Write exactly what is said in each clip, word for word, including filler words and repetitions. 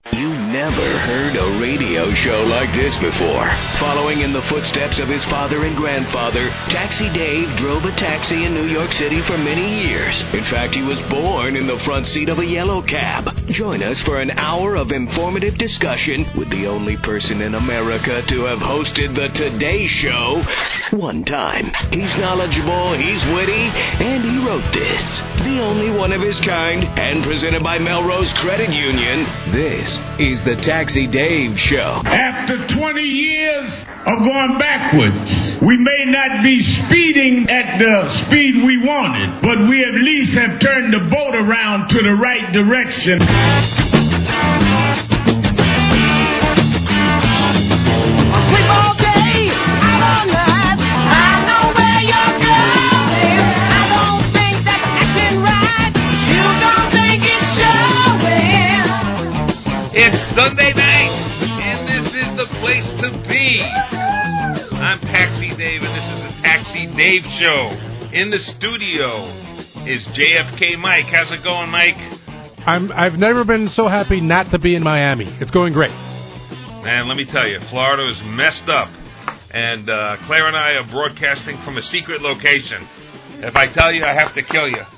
You never heard a radio show like this before. Following in the footsteps of his father and grandfather, Taxi Dave drove a taxi in New York City for many years. In fact, he was born in the front seat of a yellow cab. Join us for an hour of informative discussion with the only person in America to have hosted the Today Show one time. He's knowledgeable, he's witty, and he wrote this. The only one of his kind, and presented by Melrose Credit Union, this is the Taxi Dave Show. After twenty years of going backwards, we may not be speeding at the speed we wanted, but we at least have turned the boat around to the right direction. Sleep all day, out all night. I know where you're going. I don't think that's acting right. You don't think it's showing. It's Sunday night, and this is the place to be. I'm Taxi Dave, and this is the Taxi Dave Show. In the studio is J F K Mike. How's it going, Mike? I'm, I've never been so happy not to be in Miami. It's going great. Man, let me tell you, Florida is messed up, and uh, Claire and I are broadcasting from a secret location. If I tell you, I have to kill you.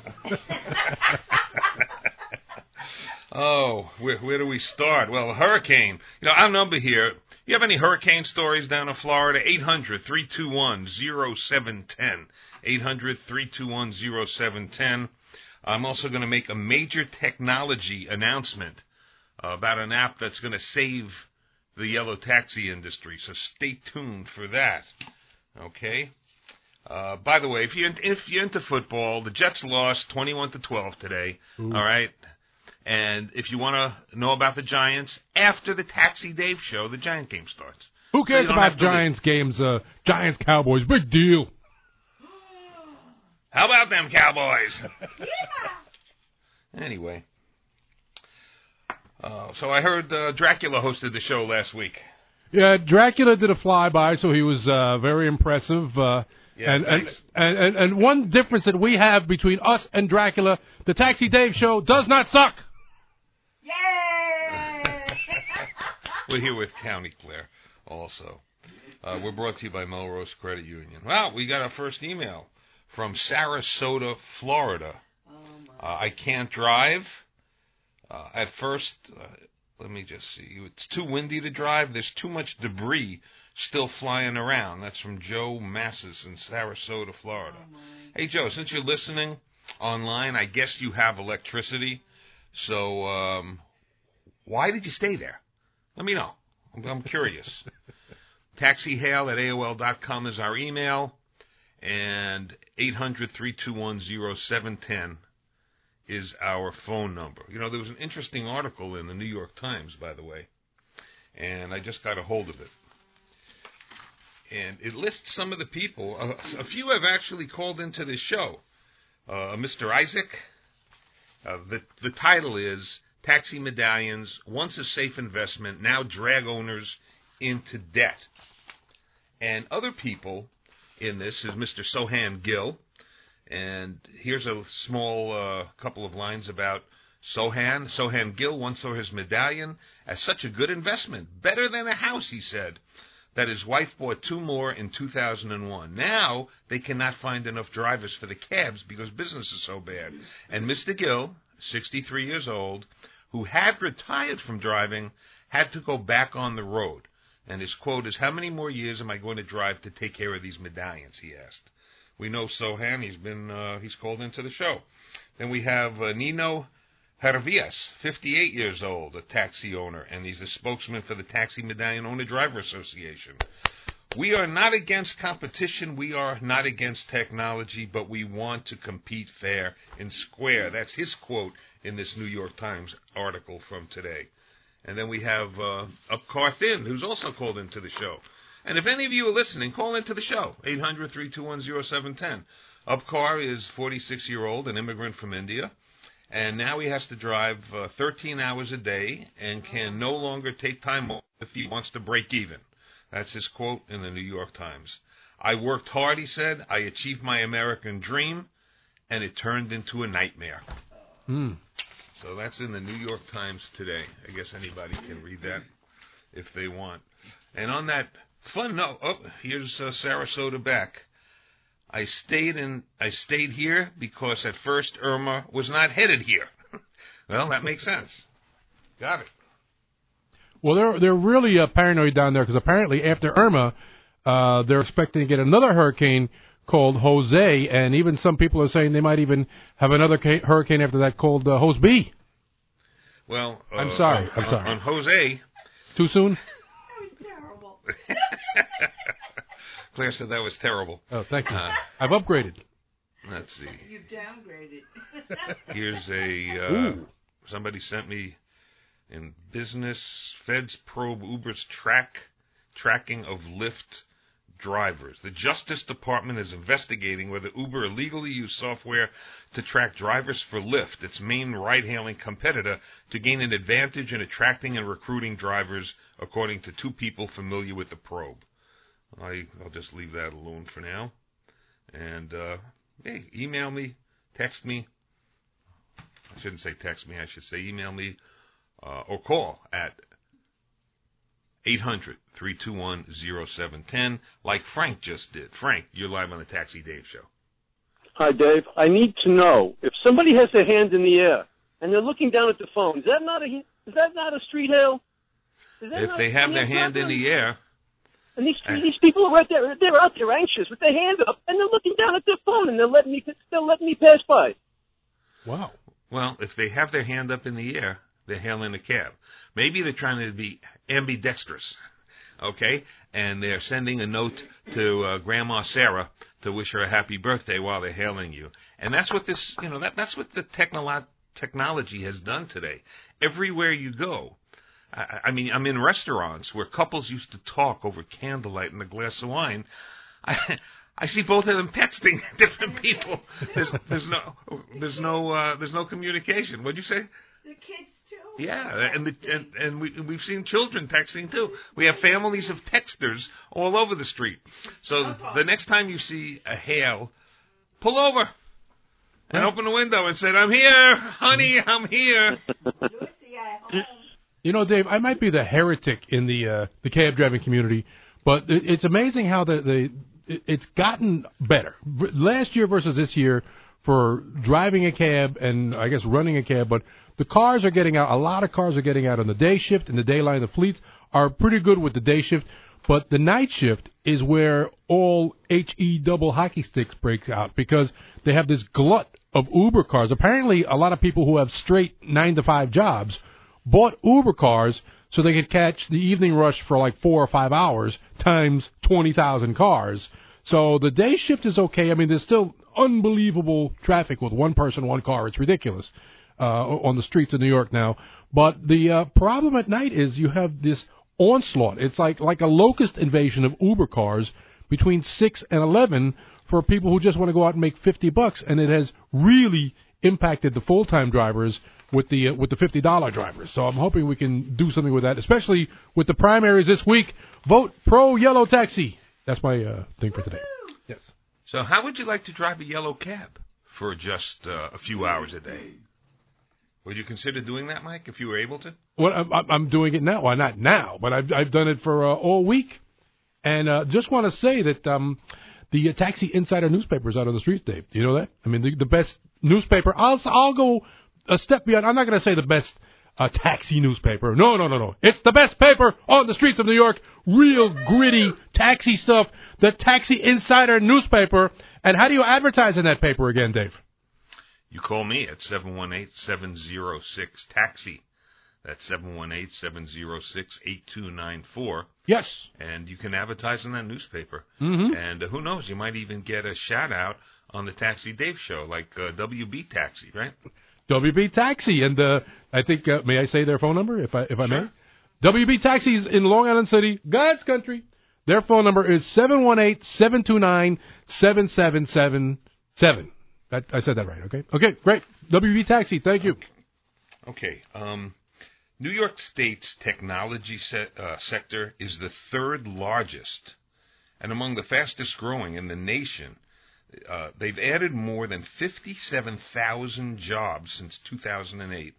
Oh, where, where do we start? Well, a hurricane. You know, our number here, you have any hurricane stories down in Florida? eight hundred, three two one, oh seven one oh. eight hundred, three two one, oh seven one oh. I'm also going to make a major technology announcement uh, about an app that's going to save the yellow taxi industry, so stay tuned for that. Okay? Uh, by the way, if you're, if you're into football, the Jets lost twenty-one to twelve today, Ooh. All right? And if you want to know about the Giants, after the Taxi Dave Show, the Giant game starts. Who cares so about Giants leave. games? Uh, Giants Cowboys, big deal. How about them Cowboys? Yeah. Anyway, uh, so I heard uh, Dracula hosted the show last week. Yeah, Dracula did a flyby, so he was uh, very impressive. Uh, yeah, and, and, thanks. and, and and one difference that we have between us and Dracula, the Taxi Dave Show does not suck. Yay! We're here with County Claire also. Uh, we're brought to you by Melrose Credit Union. Well, we got our first email from Sarasota, Florida. Oh uh, I can't drive. Uh, at first, uh, let me just see. It's too windy to drive. There's too much debris still flying around. That's from Joe Massis in Sarasota, Florida. Oh hey, Joe, since you're listening online, I guess you have electricity. So um, why did you stay there? Let me know. I'm, I'm curious. taxihail at A O L dot com is our email. And eight hundred, three two one, oh seven one oh is our phone number. You know, there was an interesting article in the New York Times, by the way, and I just got a hold of it. And it lists some of the people. Uh, a few have actually called into this show. Uh, Mister Isaac. Uh, the, the title is Taxi Medallions, Once a Safe Investment, Now Drag Owners into Debt. And other people in this is Mister Sohan Gill, and here's a small uh, couple of lines about Sohan. Sohan Gill once saw his medallion as such a good investment, better than a house, he said, that his wife bought two more in two thousand one. Now they cannot find enough drivers for the cabs because business is so bad. And Mister Gill, sixty-three years old, who had retired from driving, had to go back on the road. And his quote is, "How many more years am I going to drive to take care of these medallions?" he asked. We know Sohan. He's been uh, he's called into the show. Then we have uh, Nino Hervias, fifty-eight years old, a taxi owner, and he's the spokesman for the Taxi Medallion Owner-Driver Association. We are not against competition. We are not against technology, but we want to compete fair and square. That's his quote in this New York Times article from today. And then we have uh, Upcar Thin, who's also called into the show. And if any of you are listening, call into the show, eight hundred, three two one, oh seven one oh. Upcar is forty-six-year-old, an immigrant from India, and now he has to drive uh, thirteen hours a day and can no longer take time off if he wants to break even. That's his quote in the New York Times. I worked hard, he said. I achieved my American dream, and it turned into a nightmare. Mm. So that's in the New York Times today. I guess anybody can read that if they want. And on that fun note, oh, here's uh, Sarasota back. I stayed in. I stayed here because at first Irma was not headed here. Well, that makes sense. Got it. Well, they're they're really uh, paranoid down there because apparently after Irma, uh, they're expecting to get another hurricane called Jose, and even some people are saying they might even have another ca- hurricane after that called uh, Jose B. Well, uh, I'm sorry. On, I'm sorry. On Jose. Too soon? That was terrible. Claire said that was terrible. Oh, thank you. Uh, I've upgraded. Let's see. You've downgraded. Here's a uh, somebody sent me in business. Feds probe Uber's track tracking of Lyft drivers. The Justice Department is investigating whether Uber illegally used software to track drivers for Lyft, its main ride-hailing competitor, to gain an advantage in attracting and recruiting drivers, according to two people familiar with the probe. I, I'll just leave that alone for now. And, uh, hey, email me, text me. I shouldn't say text me, I should say email me, uh, or call at eight hundred, three two one, oh seven one oh, like Frank just did. Frank, you're live on the Taxi Dave Show. Hi, Dave. I need to know, if somebody has their hand in the air and they're looking down at the phone, is that not a, is that not a street hail? Is that If not, they have I mean, their it's hand not in the really- air, And these Uh, these people are right there. They're out there anxious with their hands up, and they're looking down at their phone, and they're letting me they're letting me pass by. Wow. well, if they have their hand up in the air, they're hailing a cab. Maybe they're trying to be ambidextrous, okay? And they're sending a note to uh, Grandma Sarah to wish her a happy birthday while they're hailing you. And that's what this, you know, that that's what the technolo- technology has done today. Everywhere you go. I, I mean, I'm in restaurants where couples used to talk over candlelight and a glass of wine. I, I see both of them texting different people. There's, there's no, there's no, uh, there's no communication. What'd you say? The kids, too. Yeah, and the, and, and we we've seen children texting too. We have families of texters all over the street. So the next time you see a hail, pull over and open the window and say, "I'm here, honey, I'm here." Lucy at home. You know, Dave, I might be the heretic in the uh, the cab driving community, but it, it's amazing how the, the it, it's gotten better. R- Last year versus this year for driving a cab and I guess running a cab, but the cars are getting out. A lot of cars are getting out on the day shift and the day line. The fleets are pretty good with the day shift, but the night shift is where all H E double hockey sticks breaks out because they have this glut of Uber cars. Apparently, a lot of people who have straight nine to five jobs bought Uber cars so they could catch the evening rush for like four or five hours times twenty thousand cars. So the day shift is okay. I mean, there's still unbelievable traffic with one person, one car. It's ridiculous uh, on the streets of New York now. But the uh, problem at night is you have this onslaught. It's like, like a locust invasion of Uber cars between six and eleven for people who just want to go out and make fifty bucks. And it has really impacted the full-time drivers with the uh, with the fifty dollar drivers. So I'm hoping we can do something with that, especially with the primaries this week. Vote pro yellow taxi. That's my uh, thing for today. Yes. So how would you like to drive a yellow cab for just uh, a few hours a day? Would you consider doing that, Mike, if you were able to? Well, I'm, I'm doing it now. Well, not now, but I've I've done it for uh, all week. And uh, just want to say that um, the uh, Taxi Insider newspaper is out on the streets, Dave. Do you know that? I mean, the, the best newspaper. I'll I'll go a step beyond. I'm not going to say the best uh, taxi newspaper. No, no, no, no. It's the best paper on the streets of New York. Real gritty taxi stuff. The Taxi Insider newspaper. And how do you advertise in that paper again, Dave? You call me at seven one eight, seven oh six, taxi. That's seven one eight, seven oh six, eight two nine four. Yes. And you can advertise in that newspaper. Mm-hmm. And uh, who knows, you might even get a shout-out on the Taxi Dave Show, like uh, W B Taxi, right? W B Taxi. And uh, I think, uh, may I say their phone number, if I if I Sure. may? W B Taxis in Long Island City, God's country. Their phone number is seven one eight, seven two nine, seven seven seven seven. I, I said that right, okay? Okay, great. W B Taxi, thank you. Okay. Um, New York State's technology se- uh, sector is the third largest and among the fastest growing in the nation. Uh, they've added more than fifty-seven thousand jobs since two thousand eight.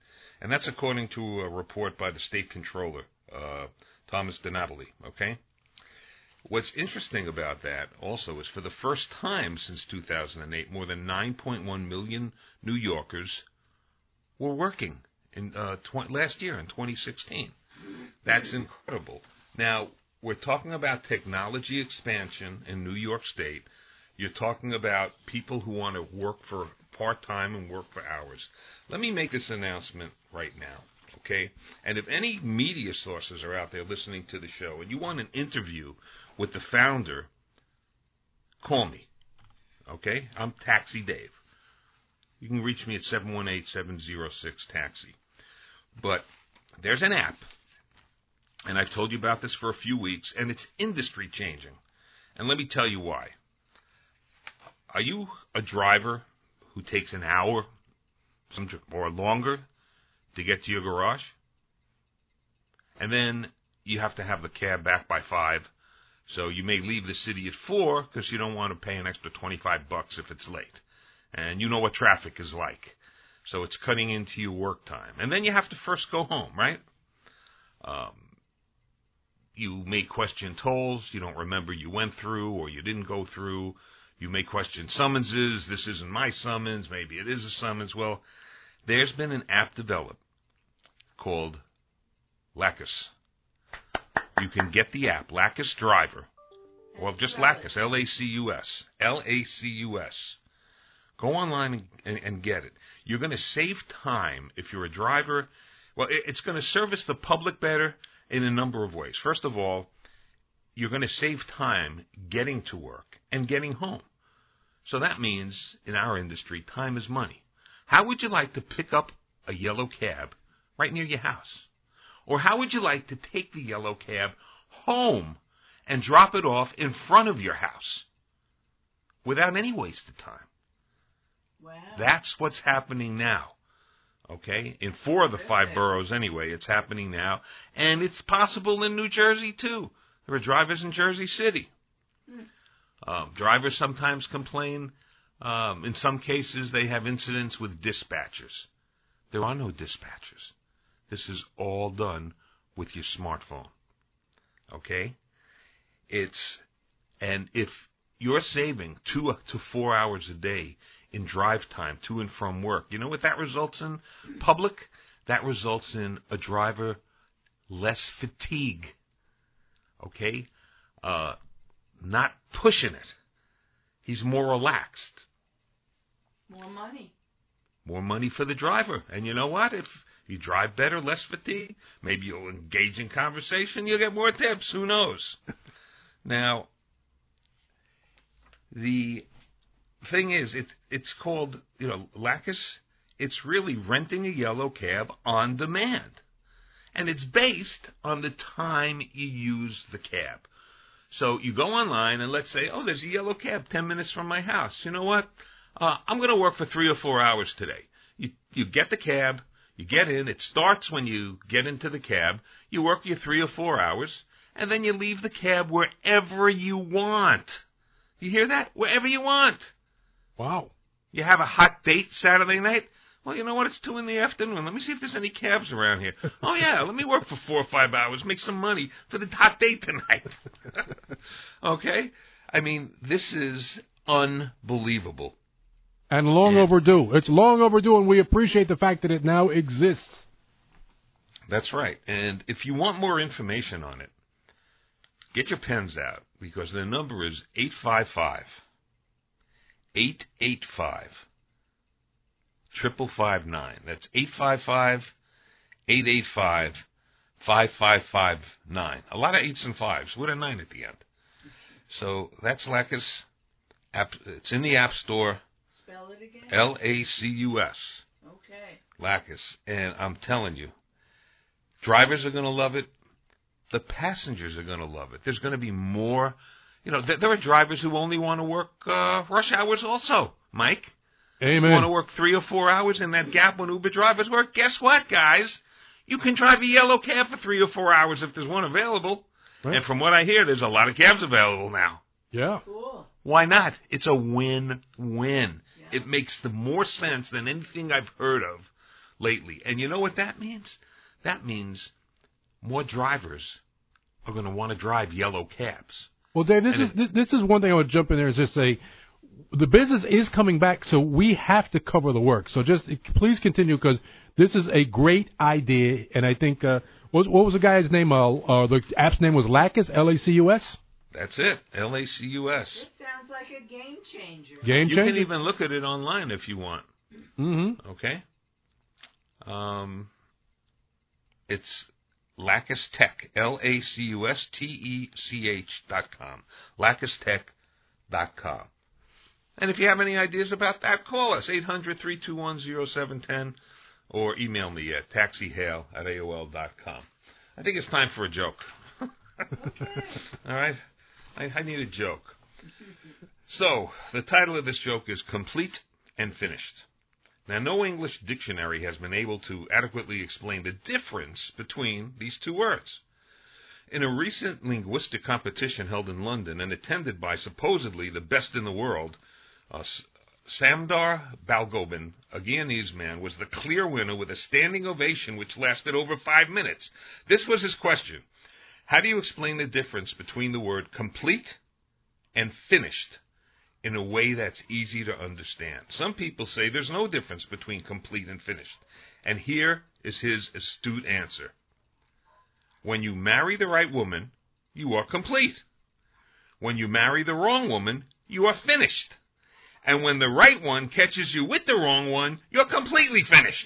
And that's according to a report by the state controller, uh, Thomas DiNapoli, okay? What's interesting about that also is for the first time since two thousand eight, more than nine point one million New Yorkers were working in uh, tw- last year in twenty sixteen. That's incredible. Now, we're talking about technology expansion in New York State. You're talking about people who want to work for part-time and work for hours. Let me make this announcement right now, okay? And if any media sources are out there listening to the show and you want an interview with the founder, call me, okay? I'm Taxi Dave. You can reach me at seven one eight, seven zero six, taxi. But there's an app, and I've told you about this for a few weeks, and it's industry changing. And let me tell you why. Are you a driver who takes an hour some or longer to get to your garage? And then you have to have the cab back by five. So you may leave the city at four because you don't want to pay an extra twenty-five bucks if it's late. And you know what traffic is like. So it's cutting into your work time. And then you have to first go home, right? Um, you may question tolls you don't remember you went through or you didn't go through. You may question summonses. This isn't my summons. Maybe it is a summons. Well, there's been an app developed called Lacus. You can get the app, Lacus Driver. Well, just Lacus, L A C U S. L A C U S. Go online and, and, and get it. You're going to save time if you're a driver. Well, it, it's going to service the public better in a number of ways. First of all, you're going to save time getting to work and getting home. So that means, in our industry, time is money. How would you like to pick up a yellow cab right near your house? Or how would you like to take the yellow cab home and drop it off in front of your house without any waste of time? Wow. That's what's happening now, okay? In four of the five boroughs anyway, it's happening now. And it's possible in New Jersey, too. There are drivers in Jersey City. Hmm. Um, drivers sometimes complain. Um, in some cases, they have incidents with dispatchers. There are no dispatchers. This is all done with your smartphone, okay? It's, and if you're saving two to four hours a day in drive time to and from work, you know what that results in, public? That results in a driver less fatigue, okay? Uh, not pushing it. He's more relaxed. More money. More money for the driver. And you know what? If you drive better, less fatigue, maybe you'll engage in conversation, you'll get more tips. Who knows? Now, the thing is, it, it's called, you know, Lacus. It's really renting a yellow cab on demand. And it's based on the time you use the cab. So you go online and let's say, oh, there's a yellow cab ten minutes from my house. You know what? Uh, I'm going to work for three or four hours today. You you get the cab, you get in. It starts when you get into the cab. You work your three or four hours, and then you leave the cab wherever you want. You hear that? Wherever you want. Wow. You have a hot date Saturday night? Well, you know what? It's two in the afternoon. Let me see if there's any cabs around here. Oh, yeah, let me work for four or five hours, make some money for the hot date tonight. Okay? I mean, this is unbelievable. And long Yeah. overdue. It's long overdue, and we appreciate the fact that it now exists. That's right. And if you want more information on it, get your pens out, because the number is eight five five, eight eight five, five five nine. That's eight five five, eight eight five, five five five nine. A lot of eights and fives with a nine at the end. So that's Lacus. App, it's in the App Store. Spell it again. L A C U S. Okay. Lacus. And I'm telling you, drivers are going to love it. The passengers are going to love it. There's going to be more. You know, th- there are drivers who only want to work uh, rush hours also, Mike. Amen. You want to work three or four hours in that gap when Uber drivers work? Guess what, guys? You can drive a yellow cab for three or four hours if there's one available. Right. And from what I hear, there's a lot of cabs available now. Yeah. Cool. Why not? It's a win-win. Yeah. It makes the more sense than anything I've heard of lately. And you know what that means? That means more drivers are going to want to drive yellow cabs. Well, Dave, this And is it, this is one thing I would jump in there is just say the business is coming back, so we have to cover the work. So just please continue because this is a great idea, and I think uh, what, was, what was the guy's name? Uh, uh, the app's name was Lacus, L A C U S. That's it, L A C U S. This sounds like a game changer. Game You changer. can even look at it online if you want. Mm-hmm. Okay. Um, it's Lacus Tech, L A C U S T E C H dot com, lacus tech dot com. And if you have any ideas about that, call us, eight hundred, three two one, oh seven one oh, or email me at taxihail at A O L dot com. I think it's time for a joke. All right? I, I need a joke. So, the title of this joke is Complete and Finished. Now, no English dictionary has been able to adequately explain the difference between these two words. In a recent linguistic competition held in London and attended by supposedly the best in the world, uh, Samdar Balgobin, a Guyanese man, was the clear winner with a standing ovation which lasted over five minutes. This was his question. How do you explain the difference between the word complete and finished in a way that's easy to understand? Some people say there's no difference between complete and finished. And here is his astute answer. When you marry the right woman, you are complete. When you marry the wrong woman, you are finished. And when the right one catches you with the wrong one, you're completely finished.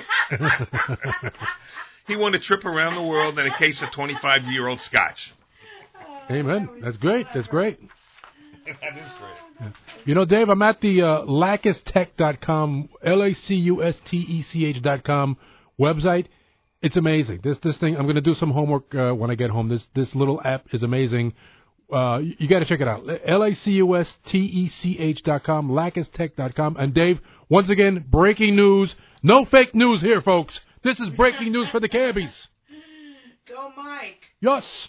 He won a trip around the world and a case of twenty-five-year-old scotch. Amen. That's great. That's great. That is great. You know, Dave, I'm at the uh, lacus tech dot com, L A C U S T E C H dot com website. It's amazing. This this thing, I'm going to do some homework uh, when I get home. This this little app is amazing. Uh, you you got to check it out. L A C U S T E C H dot com, lacus tech dot com. And Dave, once again, breaking news. No fake news here, folks. This is breaking news for the cabbies. Go, Mike. Yes.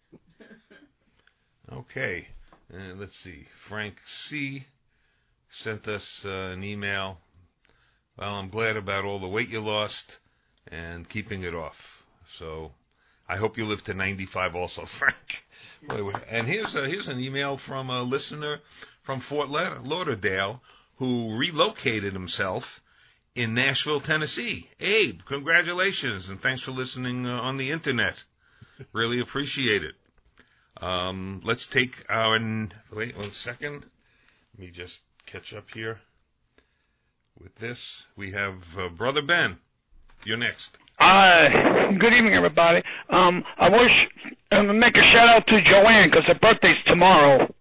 Okay. Uh, let's see. Frank C. sent us uh, an email. Well, I'm glad about all the weight you lost and keeping it off. So I hope you live to ninety-five also, Frank. Wait, wait. And here's a, here's an email from a listener from Fort Lauderdale who relocated himself in Nashville, Tennessee. Abe, congratulations, and thanks for listening uh, on the internet. Really appreciate it. Um, let's take our... Wait one second. Let me just catch up here with this. We have uh, Brother Ben. You're next. Uh, good evening, everybody. Um, I wish I'm gonna make a shout out to Joanne because her birthday's tomorrow.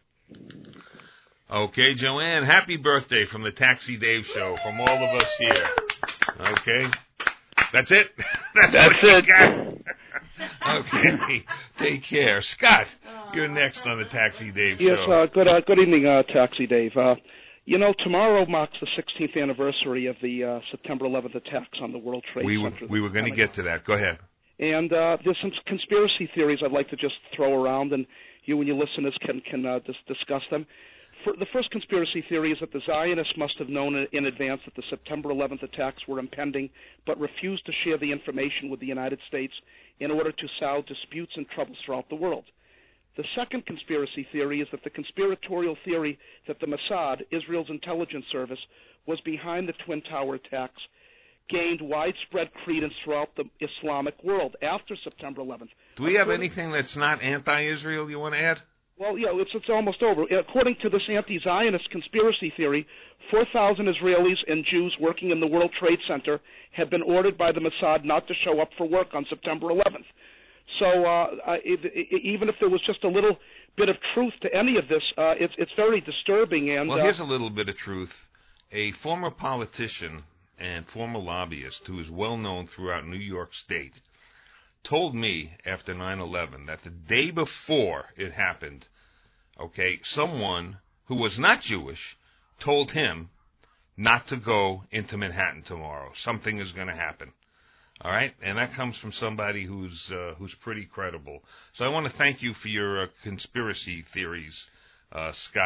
Okay, Joanne, happy birthday from the Taxi Dave Show, from all of us here. Okay, that's it. That's, That's what it. you got. Okay, take care, Scott. You're next on the Taxi Dave Yes, Show. uh, good uh, good evening, uh, Taxi Dave. Uh, you know, tomorrow marks the sixteenth anniversary of the uh, September eleventh attacks on the World Trade we were, Center. we were going to get to that. Go ahead. And uh, there's some conspiracy theories I'd like to just throw around, and you and your listeners can can uh, dis- discuss them. For, the first conspiracy theory is that the Zionists must have known in advance that the September eleventh attacks were impending, but refused to share the information with the United States in order to solve disputes and troubles throughout the world. The second conspiracy theory is that the conspiratorial theory that the Mossad, Israel's intelligence service, was behind the Twin Tower attacks gained widespread credence throughout the Islamic world after September eleventh. Do we have According- anything that's not anti-Israel you want to add? Well, yeah, it's, it's almost over. According to this anti-Zionist conspiracy theory, four thousand Israelis and Jews working in the World Trade Center had been ordered by the Mossad not to show up for work on September eleventh. So uh, uh, it, it, even if there was just a little bit of truth to any of this, uh, it's, it's very disturbing. And Well, uh, here's a little bit of truth. A former politician and former lobbyist who is well known throughout New York State told me after nine eleven that the day before it happened, okay, someone who was not Jewish told him not to go into Manhattan tomorrow. Something is going to happen. All right? And that comes from somebody who's uh, who's pretty credible. So I want to thank you for your uh, conspiracy theories, uh, Scott,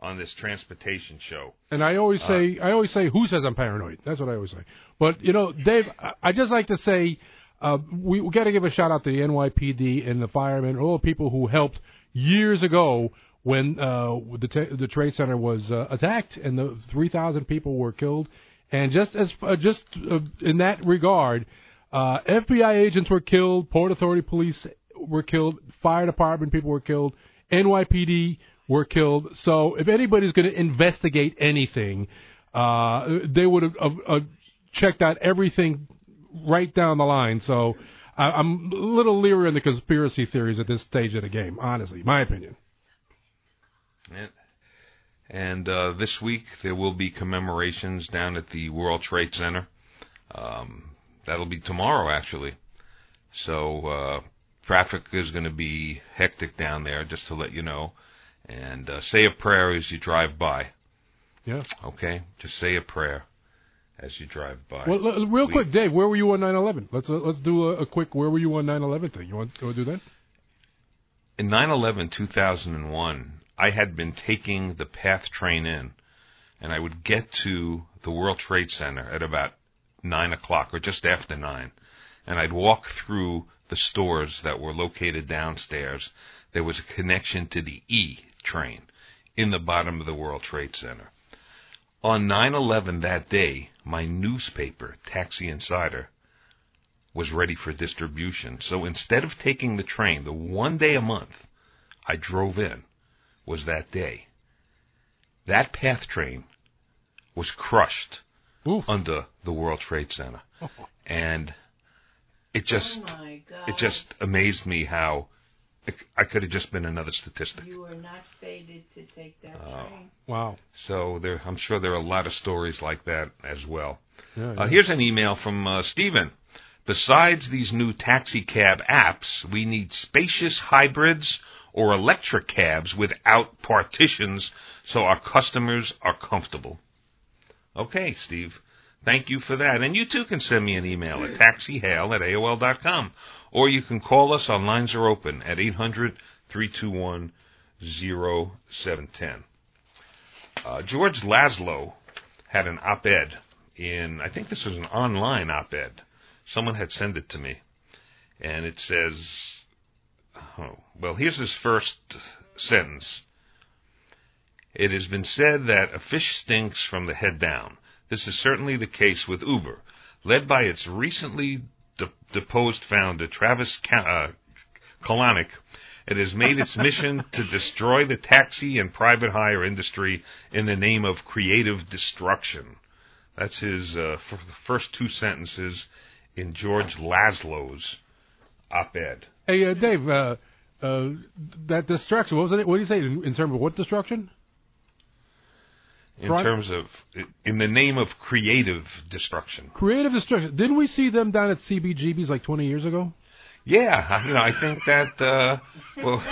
on this transportation show. And I always say, uh, I always say, who says I'm paranoid? That's what I always say. But, you know, Dave, I, I just like to say, uh, we, we got to give a shout out to the N Y P D and the firemen, all the people who helped years ago when uh, the, t- the Trade Center was uh, attacked and the three thousand people were killed. And just as uh, just uh, in that regard, uh, F B I agents were killed, Port Authority police were killed, fire department people were killed, N Y P D were killed. So if anybody's going to investigate anything, uh, they would have uh, uh, checked out everything right down the line. So I, I'm a little leery on the conspiracy theories at this stage of the game, honestly, my opinion. Yeah. And uh, this week there will be commemorations down at the World Trade Center. Um, that'll be tomorrow, actually. So uh, traffic is going to be hectic down there, just to let you know. And uh, say a prayer as you drive by. Yeah. Okay? Just say a prayer as you drive by. Well, l- real we, quick, Dave, where were you on nine eleven? Let's uh, let's do a, a quick where were you on nine eleven thing. You want to do that? In nine eleven two thousand one, I had been taking the PATH train in, and I would get to the World Trade Center at about nine o'clock or just after nine, and I'd walk through the stores that were located downstairs. There was a connection to the E train in the bottom of the World Trade Center. On nine eleven that day, my newspaper, Taxi Insider, was ready for distribution. So instead of taking the train, the one day a month I drove in was that day. That PATH train was crushed Oof. under the World Trade Center. Oh. And it just oh my God. it just amazed me how it, I could have just been another statistic. You were not fated to take that uh, train. Wow. So there, I'm sure there are a lot of stories like that as well. Yeah, yeah. Uh, here's an email from uh, Stephen. Besides these new taxi cab apps, we need spacious hybrids or electric cabs without partitions so our customers are comfortable. Okay, Steve. Thank you for that. And you, too, can send me an email at taxihail at A O L dot com. Or you can call us. Our lines are open at eight hundred three two one oh seven one oh. Uh, George Laszlo had an op-ed in, I think this was an online op-ed. Someone had sent it to me. And it says, oh, well, here's his first sentence. It has been said that a fish stinks from the head down. This is certainly the case with Uber. Led by its recently de- deposed founder, Travis Ka- uh, Kalanick, it has made its mission to destroy the taxi and private hire industry in the name of creative destruction. That's his uh, f- the first two sentences in George Laszlo's op-ed. Hey, uh, Dave, uh, uh, that destruction, what was it? What did you say in, in terms of what destruction? In Right. terms of, in the name of creative destruction. Creative destruction. Didn't we see them down at C B G B's like twenty years ago? Yeah, you know, I think that, uh, well,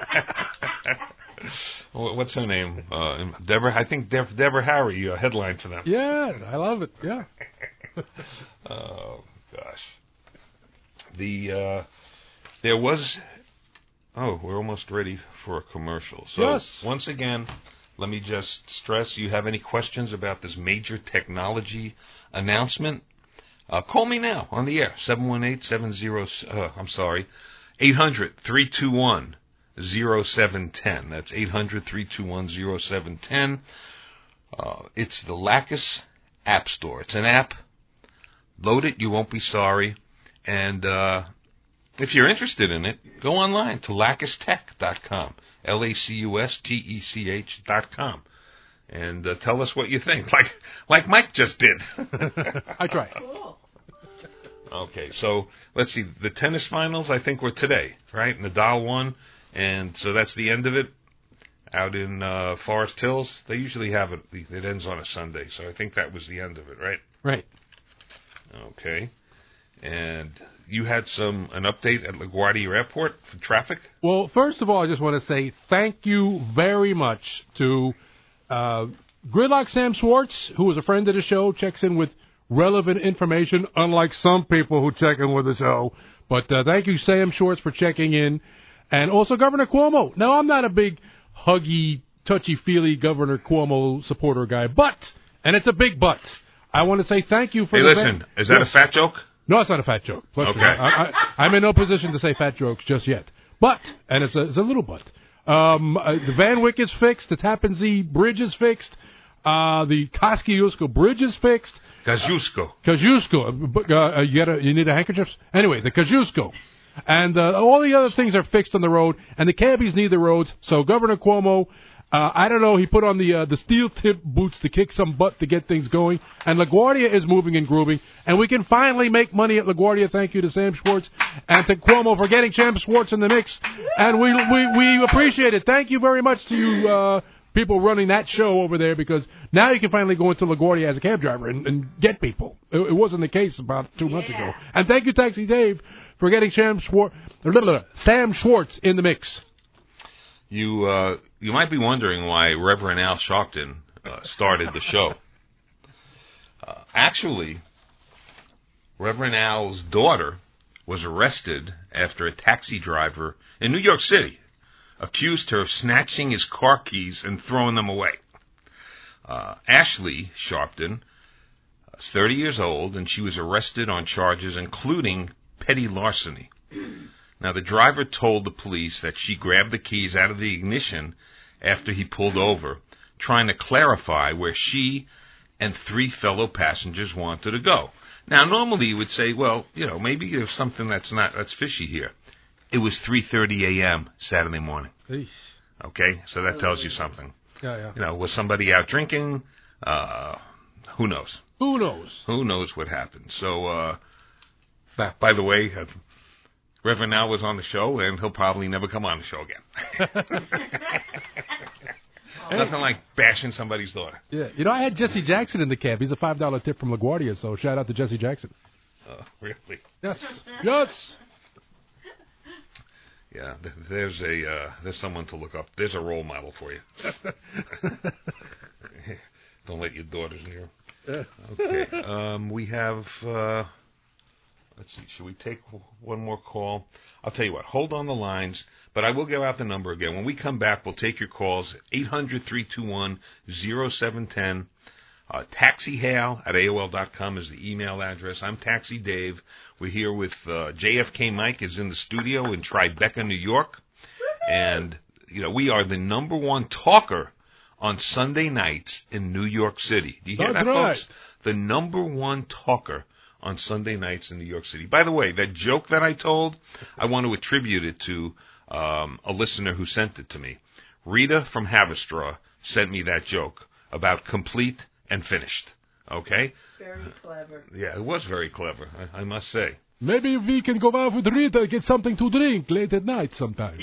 what's her name? Uh, Deborah, I think De- Deborah Harry, uh, headline for them. Yeah, I love it, yeah. Oh, gosh. The, uh, there was, oh, we're almost ready for a commercial. So, yes. Once again, let me just stress, you have any questions about this major technology announcement? Uh, call me now on the air, seven one eight, seven zero, uh, I'm sorry, eight hundred, three two one, oh seven one oh. That's eight hundred, three two one, oh seven one oh. Uh, it's the Lacus App Store. It's an app. Load it, you won't be sorry. And uh, if you're interested in it, go online to lacus tech dot com. L A C U S T E C H dot com. And uh, tell us what you think, like like Mike just did. I try. Cool. Okay, so let's see. The tennis finals, I think, were today, right? Nadal won, and so that's the end of it. Out in uh, Forest Hills, they usually have it. It ends on a Sunday, so I think that was the end of it, right? Right. Okay. And you had some an update at LaGuardia Airport for traffic? Well, first of all, I just want to say thank you very much to uh, Gridlock Sam Schwartz, who is a friend of the show, checks in with relevant information, unlike some people who check in with the show. But uh, thank you, Sam Schwartz, for checking in. And also Governor Cuomo. Now, I'm not a big huggy touchy-feely Governor Cuomo supporter guy. But, and it's a big but, I want to say thank you for Hey, the... listen, van- is that Yes. a fat joke? No, it's not a fat joke. Trust Okay. me. I, I, I'm in no position to say fat jokes just yet. But, and it's a, it's a little but, um, uh, the Van Wyck is fixed, the Tappan Zee Bridge is fixed, uh, the Kosciuszko Bridge is fixed. Kosciuszko. Kosciuszko. Uh, uh, you, gotta, you need a handkerchief? Anyway, the Kosciuszko. And uh, all the other things are fixed on the road, and the cabbies need the roads. So Governor Cuomo, uh, I don't know, he put on the uh, the steel tip boots to kick some butt to get things going. And LaGuardia is moving and grooving, and we can finally make money at LaGuardia. Thank you to Sam Schwartz and to Cuomo for getting Champ Schwartz in the mix. And we we, we appreciate it. Thank you very much to you uh, people running that show over there, because now you can finally go into LaGuardia as a cab driver and, and get people. It, it wasn't the case about two months ago. And thank you, Taxi Dave, for getting Sam Schwartz, Sam Schwartz in the mix. You uh, you might be wondering why Reverend Al Sharpton uh, started the show. Uh, actually, Reverend Al's daughter was arrested after a taxi driver in New York City accused her of snatching his car keys and throwing them away. Uh, Ashley Sharpton is thirty years old, and she was arrested on charges including petty larceny. Now, the driver told the police that she grabbed the keys out of the ignition after he pulled over, trying to clarify where she and three fellow passengers wanted to go. Now, normally you would say, well, you know, maybe there's something that's not that's fishy here. It was three thirty a.m. Saturday morning. Eesh. Okay, so that tells you something. Yeah, yeah. You know, was somebody out drinking? Uh, who knows? Who knows? Who knows what happened? So, uh, that, by the way, uh, Reverend Al was on the show, and he'll probably never come on the show again. Nothing like bashing somebody's daughter. Yeah, you know, I had Jesse Jackson in the cab. He's a five dollar tip from LaGuardia, so shout out to Jesse Jackson. Oh, really? Yes, yes. Yeah, th- there's a uh, there's someone to look up. There's a role model for you. Don't let your daughters hear. Okay. Um, we have. Uh, let's see. Should we take one more call? I'll tell you what. Hold on the lines, but I will give out the number again. When we come back, we'll take your calls. eight hundred, three two one, oh seven one zero. Uh, TaxiHail at A O L dot com is the email address. I'm Taxi Dave. We're here with uh, J F K Mike is in the studio in Tribeca, New York. And, you know, we are the number one talker on Sunday nights in New York City. Do you hear That's that, right. folks? The number one talker on Sunday nights in New York City. By the way, that joke that I told, I want to attribute it to um, a listener who sent it to me. Rita from Haverstraw sent me that joke about complete and finished. Okay? Very clever. Yeah, it was very clever, I, I must say. Maybe we can go out with Rita, get something to drink late at night sometime.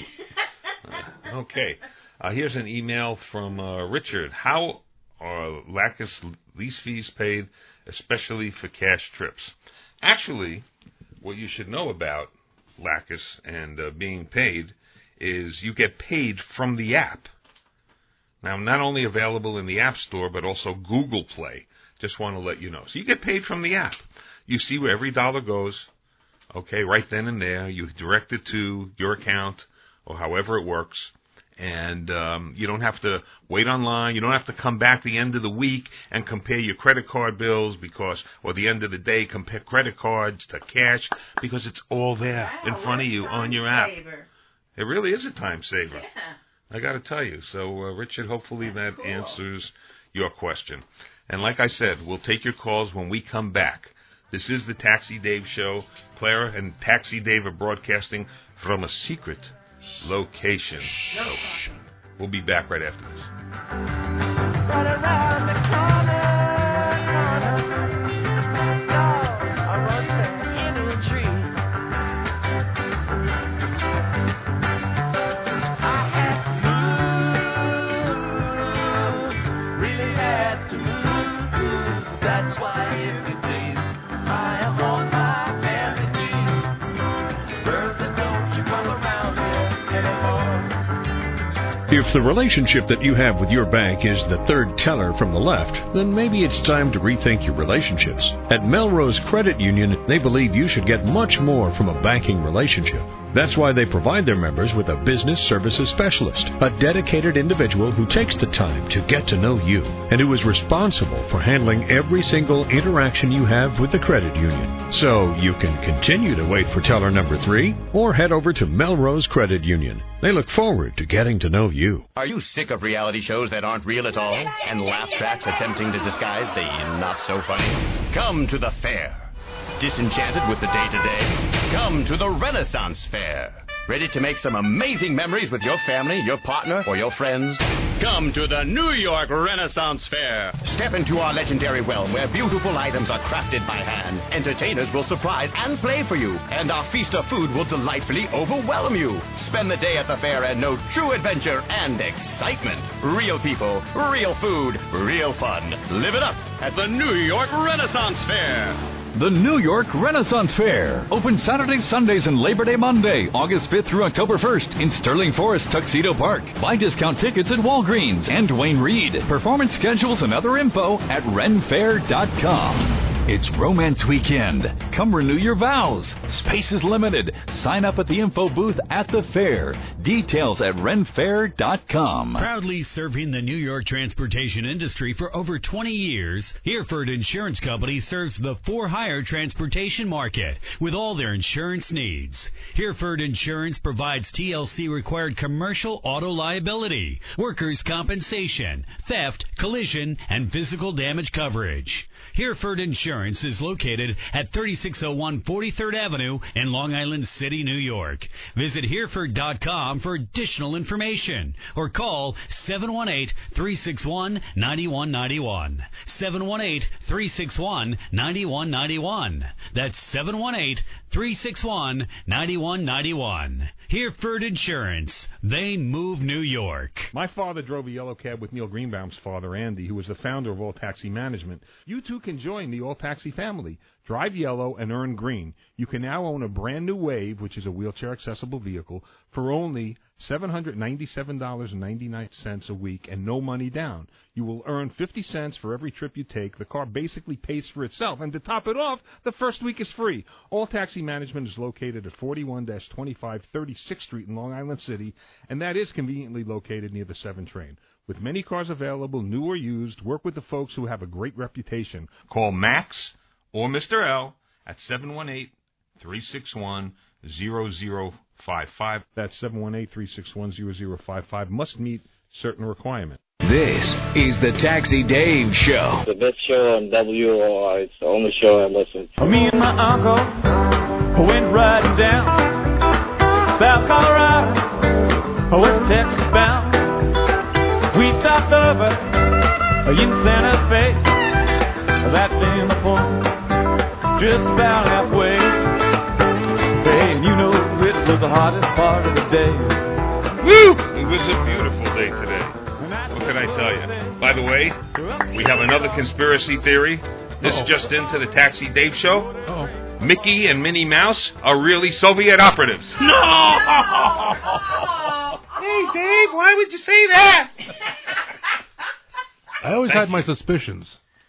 Uh, okay. Uh, here's an email from uh, Richard. How are Lacus lease fees paid, especially for cash trips? Actually, what you should know about Lacus and uh, being paid is you get paid from the app. Now, not only available in the App Store, but also Google Play. Just want to let you know. So you get paid from the app. You see where every dollar goes, okay, right then and there. You direct it to your account or however it works. And um, you don't have to wait online. You don't have to come back the end of the week and compare your credit card bills because, or the end of the day, compare credit cards to cash because it's all there Wow, in front of you on your app. saver. It really is a time saver. Yeah. I got to tell you. So, uh, Richard, hopefully That's that cool. answers your question. And like I said, we'll take your calls when we come back. This is the Taxi Dave Show. Clara and Taxi Dave are broadcasting from a secret location. So, we'll be back right after this. Right around the corner, corner. Dog, I once fell into a tree. I had to move, really had to move. That's why if you please, I am on my bended knees. Bertha, don't you come around here anymore. If the relationship that you have with your bank is the third teller from the left, then maybe it's time to rethink your relationships. At Melrose Credit Union, they believe you should get much more from a banking relationship. That's why they provide their members with a business services specialist, a dedicated individual who takes the time to get to know you and who is responsible for handling every single interaction you have with the credit union. So you can continue to wait for teller number three or head over to Melrose Credit Union. They look forward to getting to know you. Are you sick of reality shows that aren't real at all and laugh tracks attempting to disguise the not so funny? Come to the fair. Disenchanted with the day-to-day? Come to the Renaissance Fair. Ready to make some amazing memories with your family, your partner, or your friends? Come to the New York Renaissance Fair. Step into our legendary realm where beautiful items are crafted by hand. Entertainers will surprise and play for you. And our feast of food will delightfully overwhelm you. Spend the day at the fair and know true adventure and excitement. Real people, real food, real fun. Live it up at the New York Renaissance Fair. The New York Renaissance Fair. Open Saturdays, Sundays, and Labor Day Monday, August fifth through October first in Sterling Forest, Tuxedo Park. Buy discount tickets at Walgreens and Duane Reade. Performance schedules and other info at ren fair dot com. It's Romance Weekend. Come renew your vows. Space is limited. Sign up at the info booth at the fair. Details at ren fair dot com. Proudly serving the New York transportation industry for over twenty years, Hereford Insurance Company serves the for-hire transportation market with all their insurance needs. Hereford Insurance provides T L C-required commercial auto liability, workers' compensation, theft, collision, and physical damage coverage. Hereford Insurance is located at thirty-six oh one forty-third Avenue in Long Island City, New York. Visit hereford dot com for additional information or call seven one eight, three six one, nine one nine one. seven one eight, three six one, nine one nine one. That's seven one eight, three six one, nine one nine one. Hereford Insurance. They move New York. My father drove a yellow cab with Neil Greenbaum's father, Andy, who was the founder of All Taxi Management. You too can join the All Taxi family. Drive yellow and earn green. You can now own a brand new Wave, which is a wheelchair-accessible vehicle, for only seven hundred ninety-seven dollars and ninety-nine cents a week and no money down. You will earn fifty cents for every trip you take. The car basically pays for itself. And to top it off, the first week is free. All Taxi Management is located at forty-one twenty-five thirty-sixth Street in Long Island City, and that is conveniently located near the seven train. With many cars available, new or used, work with the folks who have a great reputation. Call Max or Mister L at seven one eight, three six one, zero zero five five. That's seven one eight, three six one, zero zero five five. Must meet certain requirements. This is the Taxi Dave Show. The best show on W O R. It's the only show I listen to. Me and my uncle went riding down South Colorado, West Texas bound. We stopped over in Santa Fe, that in the point, just about halfway. Hey, and you know it was the hottest part of the day. Woo! It was a beautiful day today. What can I tell you? By the way, we have another conspiracy theory. This Uh-oh. just into the Taxi Dave Show. Uh-oh. Mickey and Minnie Mouse are really Soviet operatives. No! Hey, Dave, why would you say that? I always Thank had my suspicions.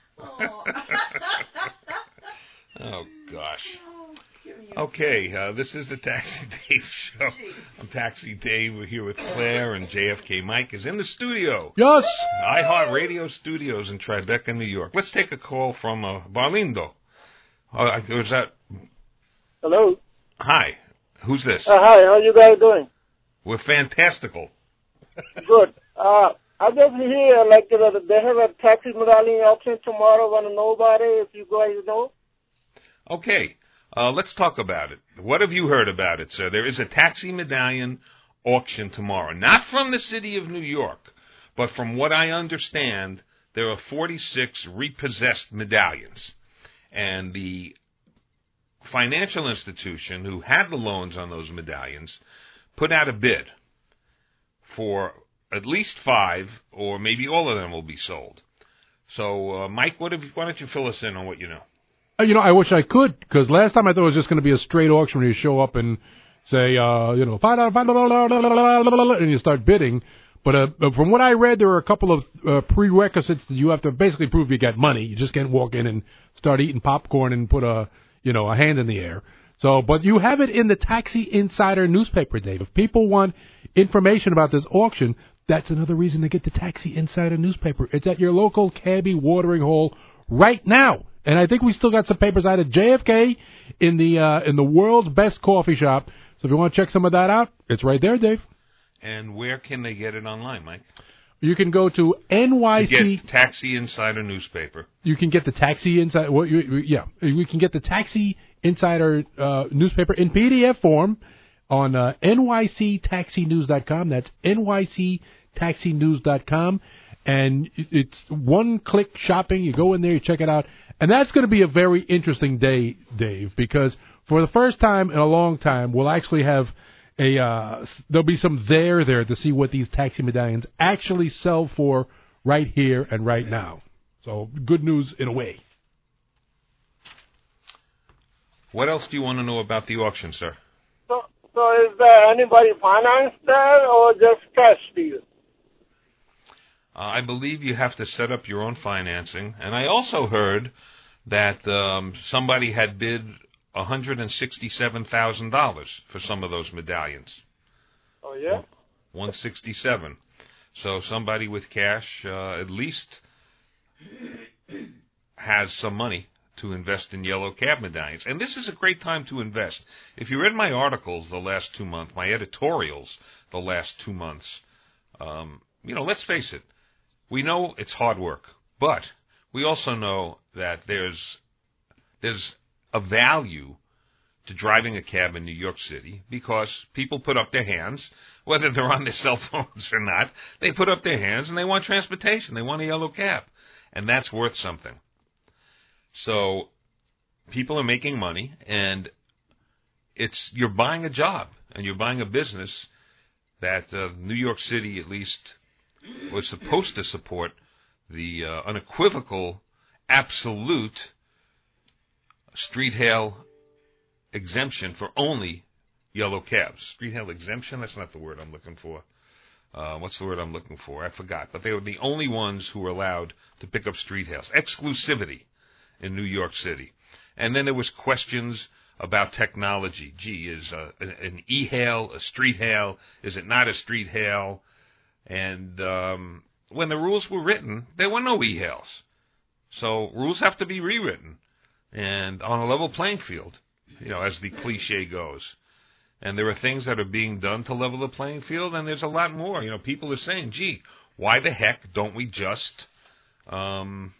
Oh, gosh. Okay, uh, this is the Taxi Dave Show. I'm Taxi Dave. We're here with Claire, and J F K Mike is in the studio. Yes. iHeartRadio Studios in Tribeca, New York. Let's take a call from uh, Barlindo. Uh, was that? Hello. Hi. Who's this? Uh, hi. How you guys doing? We're fantastical. Good. Uh, I just hear like uh, they have a taxi medallion auction tomorrow. Want to know about it? If you guys know. Okay. Uh, let's talk about it. What have you heard about it, sir? There is a taxi medallion auction tomorrow. Not from the city of New York, but from what I understand, there are forty-six repossessed medallions. And the financial institution who had the loans on those medallions put out a bid for at least five, or maybe all of them will be sold. So, uh, Mike, what have you, why don't you fill us in on what you know? You know, I wish I could, because last time I thought it was just going to be a straight auction where you show up and say, uh, you know, five dollars, five dollars, and you start bidding. But uh, from what I read, there are a couple of uh, prerequisites that you have to basically prove you got money. You just can't walk in and start eating popcorn and put a, you know, a hand in the air. So, but you have it in the Taxi Insider newspaper, Dave. If people want information about this auction, that's another reason to get the Taxi Insider newspaper. It's at your local cabbie watering hole right now. And I think we still got some papers out at J F K in the uh, in the world's best coffee shop. So if you want to check some of that out, it's right there, Dave. And where can they get it online, Mike? You can go to N Y C. To get Taxi Insider newspaper. You can get the Taxi Insider. Well, you, yeah, we can get the Taxi Insider uh, newspaper in P D F form on uh, N Y C taxi news dot com. That's N Y C taxi news dot com. And it's one-click shopping. You go in there, you check it out. And that's going to be a very interesting day, Dave, because for the first time in a long time, we'll actually have a uh, there'll be some there there to see what these taxi medallions actually sell for right here and right now. So good news in a way. What else do you want to know about the auction, sir? So, so is there anybody financed there or just cash deal? Uh, I believe you have to set up your own financing. And I also heard that um, somebody had bid one hundred sixty-seven thousand dollars for some of those medallions. Oh, yeah? one hundred sixty-seven. So somebody with cash uh, at least has some money to invest in yellow cab medallions. And this is a great time to invest. If you read my articles the last two months, my editorials the last two months, um, you know, let's face it. We know it's hard work, but we also know that there's there's a value to driving a cab in New York City because people put up their hands, whether they're on their cell phones or not. They put up their hands and they want transportation. They want a yellow cab, and that's worth something. So people are making money, and it's you're buying a job and you're buying a business that uh, New York City at least was supposed to support the uh, unequivocal, absolute street hail exemption for only yellow cabs. Street hail exemption? That's not the word I'm looking for. Uh, what's the word I'm looking for? I forgot. But they were the only ones who were allowed to pick up street hails. Exclusivity in New York City. And then there was questions about technology. Gee, is uh, an e-hail a street hail? Is it not a street hail? And um, when the rules were written, there were no e-hails. So rules have to be rewritten and on a level playing field, you know, as the cliche goes. And there are things that are being done to level the playing field, and there's a lot more. You know, people are saying, gee, why the heck don't we just, um,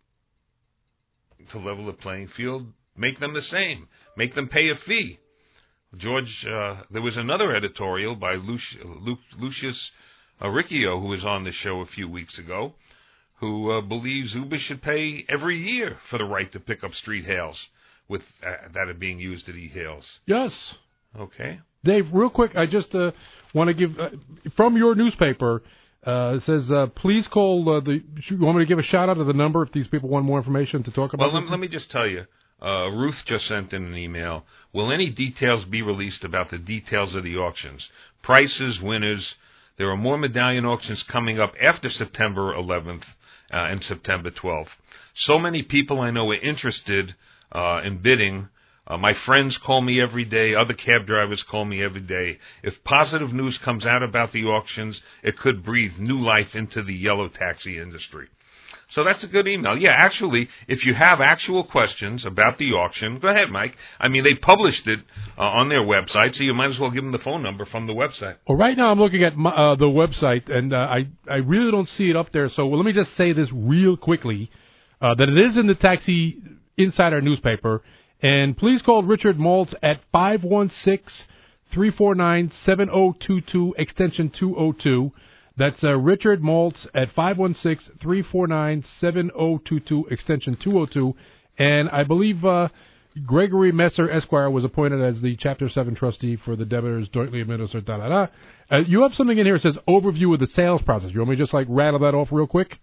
to level the playing field, make them the same, make them pay a fee? George, uh, there was another editorial by Luci- Lu- Lucius uh, Riccio, who was on the show a few weeks ago, who uh, believes Uber should pay every year for the right to pick up street hails with uh, that are being used at e-hails. Yes. Okay. Dave, real quick, I just uh, want to give, uh, from your newspaper, uh, it says, uh, please call uh, the, you want me to give a shout-out to the number if these people want more information to talk about Well, this? let, let me just tell you, uh, Ruth just sent in an email. Will any details be released about the details of the auctions? Prices, winners. There are more medallion auctions coming up after September eleventh uh, and September twelfth. So many people I know are interested uh, in bidding. Uh, my friends call me every day. Other cab drivers call me every day. If positive news comes out about the auctions, it could breathe new life into the yellow taxi industry. So that's a good email. Yeah, actually, if you have actual questions about the auction, go ahead, Mike. I mean, they published it uh, on their website, so you might as well give them the phone number from the website. Well, right now I'm looking at my, uh, the website, and uh, I, I really don't see it up there. So well, let me just say this real quickly, uh, that it is in the Taxi Insider newspaper. And please call Richard Maltz at five one six, three four nine, seven zero two two, extension two oh two. That's uh, Richard Maltz at five one six, three four nine, seven zero two two, extension two oh two. And I believe uh, Gregory Messer, Esquire, was appointed as the Chapter seven trustee for the debtors jointly administered, da-da-da. Uh, you have something in here that says overview of the sales process. You want me to just, like, rattle that off real quick?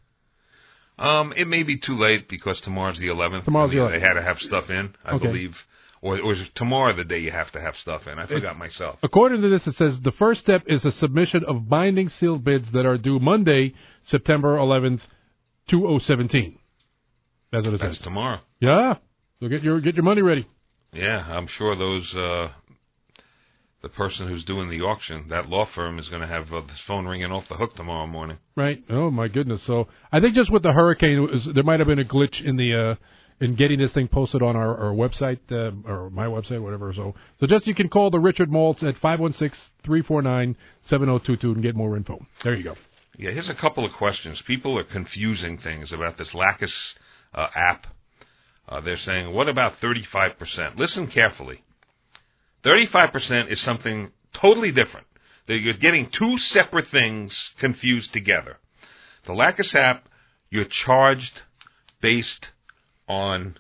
Um, it may be too late because tomorrow's the eleventh. Tomorrow's the eleventh. They had to have stuff in, I Okay. believe. Or, or is it tomorrow the day you have to have stuff in? I forgot It's- myself. According to this, it says the first step is a submission of binding sealed bids that are due Monday, September eleventh, two thousand seventeen. That's what it That's says. tomorrow. Yeah. So get your get your money ready. Yeah, I'm sure those uh, the person who's doing the auction, that law firm, is going to have uh, this phone ringing off the hook tomorrow morning. Right. Oh my goodness. So I think just with the hurricane, it was, there might have been a glitch in the uh, in getting this thing posted on our, our website uh, or my website, whatever. So so just you can call the Richard Maltz at five one six, three four nine, seven zero two two and get more info. There you go. Yeah, here's a couple of questions. People are confusing things about this Lacus uh, app. Uh, they're saying, what about thirty-five percent? Listen carefully. thirty-five percent is something totally different. You're getting two separate things confused together. The Lacus app, you're charged based on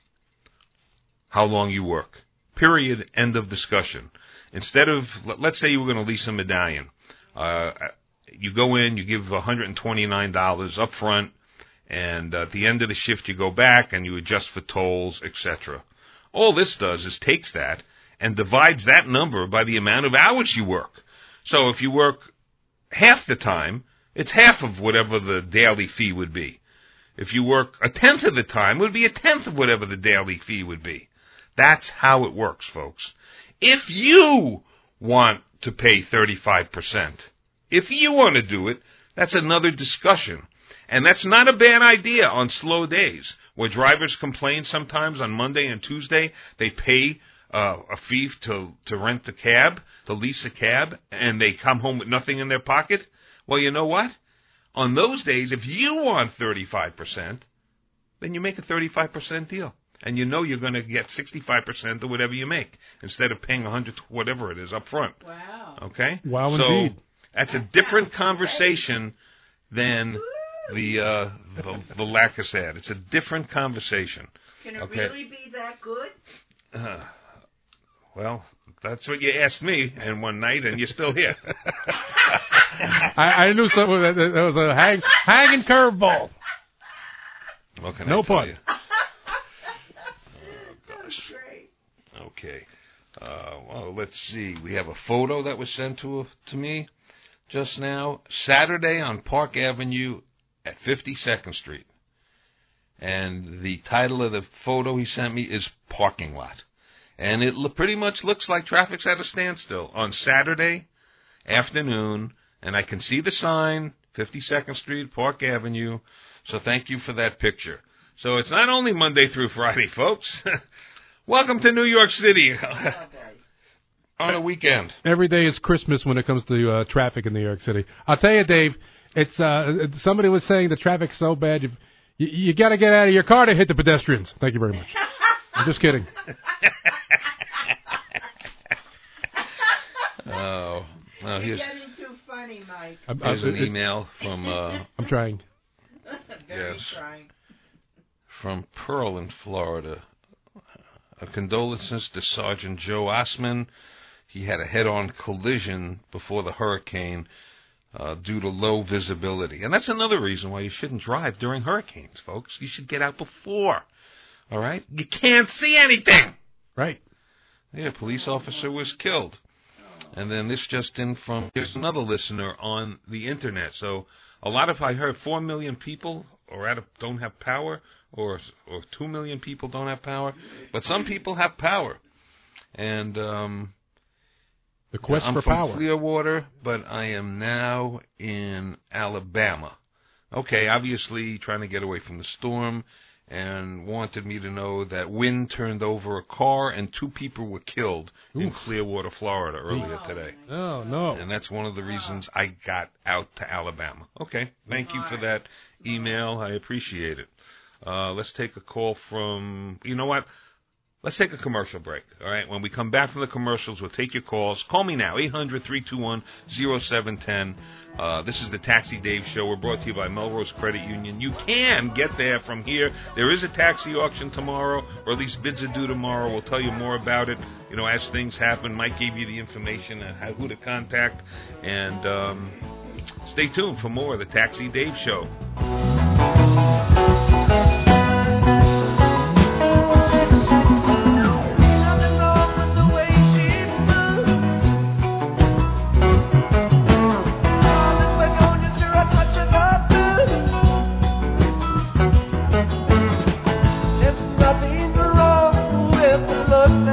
how long you work. Period. End of discussion. Instead of, let's say you were going to lease a medallion. Uh, you go in, you give one hundred twenty-nine dollars up front, and at the end of the shift you go back and you adjust for tolls, et cetera. All this does is takes that and divides that number by the amount of hours you work. So if you work half the time, it's half of whatever the daily fee would be. If you work a tenth of the time, it would be a tenth of whatever the daily fee would be. That's how it works, folks. If you want to pay thirty-five percent, if you want to do it, that's another discussion. And that's not a bad idea on slow days, where drivers complain sometimes on Monday and Tuesday. They pay uh, a fee to, to rent a cab, to lease a cab, and they come home with nothing in their pocket. Well, you know what? On those days, if you want thirty-five percent, then you make a thirty-five percent deal. And you know you're going to get sixty-five percent of whatever you make, instead of paying one hundred, whatever it is, up front. Wow. Okay? Wow, so indeed. That's a different conversation than the uh, the, the Lacus ad. It's a different conversation. Can it okay? really be that good? Uh, well, that's what you asked me, and one night, and you're still here. I, I knew something that, that was a hang, hanging curveball. What can no I tell pun. you? Oh, gosh. Okay. Uh, well, let's see. We have a photo that was sent to to me just now. Saturday on Park Avenue at fifty-second Street. And the title of the photo he sent me is Parking Lot. And it lo- pretty much looks like traffic's at a standstill on Saturday afternoon. And I can see the sign, fifty-second Street, Park Avenue. So thank you for that picture. So it's not only Monday through Friday, folks. Welcome to New York City on a weekend. Every day is Christmas when it comes to uh, traffic in New York City. I'll tell you, Dave, it's uh, somebody was saying the traffic's so bad, you, you, you got to get out of your car to hit the pedestrians. Thank you very much. I'm just kidding. Oh, oh, You're here's, getting too funny, Mike. I'm, here's I'm, an email from uh, I'm trying. Very yes, trying. from Pearl in Florida. Uh, condolences to Sergeant Joe Osman. He had a head-on collision before the hurricane uh, due to low visibility. And that's another reason why you shouldn't drive during hurricanes, folks. You should get out before. All right? You can't see anything. Right. Yeah, a police officer was killed. And then this just in from, here's another listener on the Internet. So a lot of, I heard four million people are out of, don't have power, or or two million people don't have power. But some people have power. And um, the quest I'm for from power. Clearwater, but I am now in Alabama. Okay, obviously trying to get away from the storm, and wanted me to know that wind turned over a car and two people were killed Oof. in Clearwater, Florida earlier oh, today. Oh, no. And that's one of the reasons I got out to Alabama. Okay, thank you for that email. I appreciate it. Uh, let's take a call from, you know what? Let's take a commercial break, all right? When we come back from the commercials, we'll take your calls. Call me now, eight hundred, three two one, oh seven one zero. Uh, this is the Taxi Dave Show. We're brought to you by Melrose Credit Union. You can get there from here. There is a taxi auction tomorrow, or at least bids are due tomorrow. We'll tell you more about it, you know, as things happen. Mike gave you the information on how, who to contact. And um, stay tuned for more of the Taxi Dave Show. There's nothing wrong with the look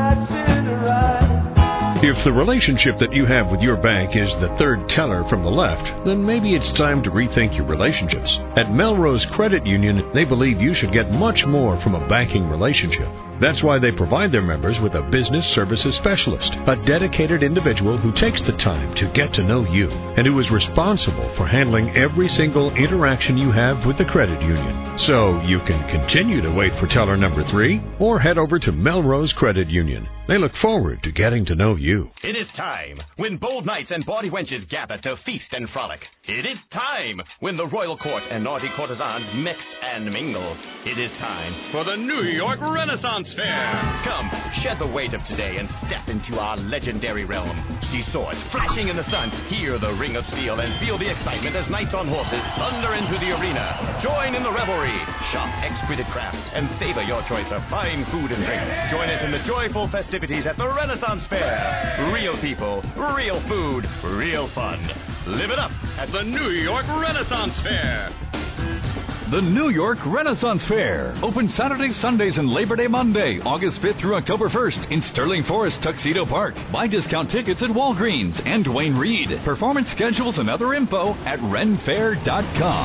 If the relationship that you have with your bank is the third teller from the left, then maybe it's time to rethink your relationships. At Melrose Credit Union, they believe you should get much more from a banking relationship. That's why they provide their members with a business services specialist, a dedicated individual who takes the time to get to know you and who is responsible for handling every single interaction you have with the credit union. So you can continue to wait for teller number three or head over to Melrose Credit Union. They look forward to getting to know you. It is time when bold knights and bawdy wenches gather to feast and frolic. It is time when the royal court and naughty courtesans mix and mingle. It is time for the New York Renaissance Fair. Come, shed the weight of today and step into our legendary realm. See swords flashing in the sun, hear the ring of steel, and feel the excitement as knights on horses thunder into the arena. Join in the revelry, shop exquisite crafts, and savor your choice of fine food and drink. Join us in the joyful festivities at the Renaissance Fair. Real people, real food, real fun. Live it up at the New York Renaissance Fair. The New York Renaissance Fair. Open Saturdays, Sundays, and Labor Day Monday, August fifth through October first in Sterling Forest, Tuxedo Park. Buy discount tickets at Walgreens and Dwayne Reed. Performance schedules and other info at ren fair dot